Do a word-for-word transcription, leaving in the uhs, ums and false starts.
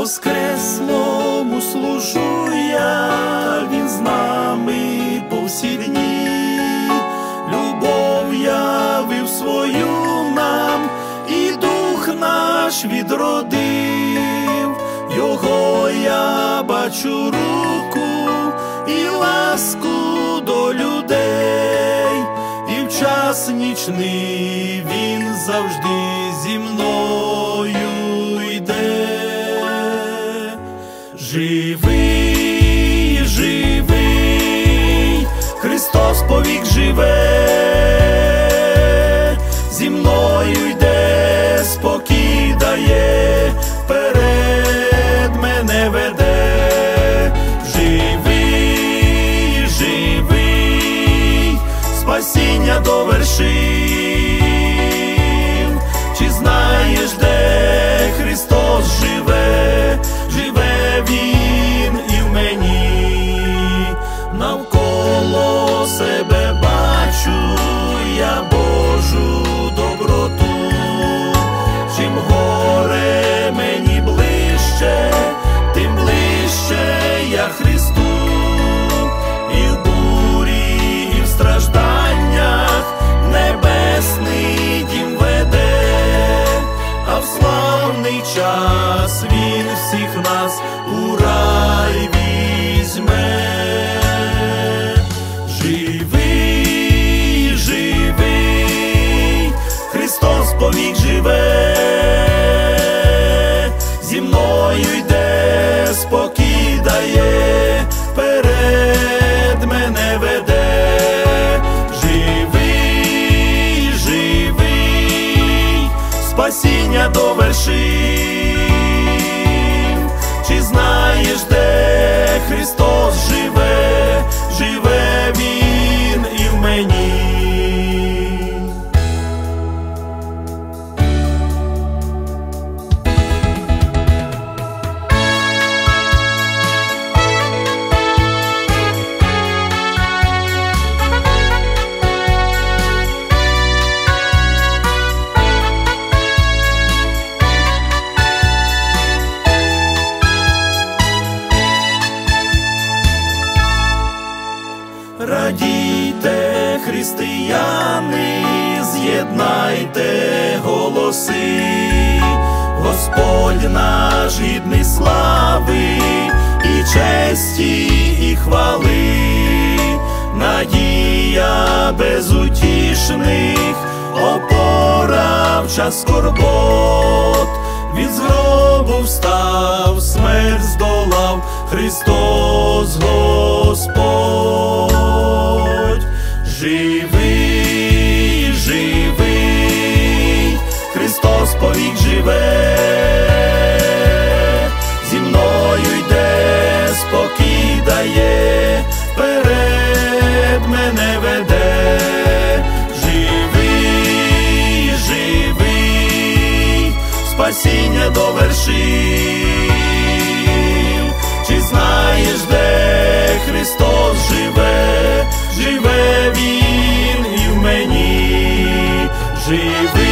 воскреслому служу я, Він з нами по всі дні. Любов явив свою нам, і дух наш відродив. Його я бачу руку і ласку до людей, і в час нічний Він завжди зі мною йде. Живий, живий, Христос повік живе, зі мною йде, спокій дає, вперед мене веде. Живий, живий, спасіння довершив. Чи знаєш, де Христос живе? Живе Він і в мені. Навколо себе бачу я Божу доброту. Чим горе мені ближче, тим ближче я Христу. І в бурі, і в стражданнях небесний дім веде, а в славний час Він всіх нас у рай візьме. Живий, живий, Христос повік живе, зі мною йде, спокій дає, вперед мене веде. Живий, живий, спасіння довершив. Чи знаєш, де Христос живе? Живе Він і в мені. Радійте, християни, з'єднайте голоси, Господь наш гідний слави, і честі, і хвали. Надія безутішних, опора в час скорбот. Від гробу встав, смерть здолав, Христос Господь. Живий, живий, Христос повік живе, зі мною йде, спокій дає, вперед мене веде. Живий, живий, спасіння довершив. Чи знаєш, де Христос живе? Живе Він і в мені. Живий.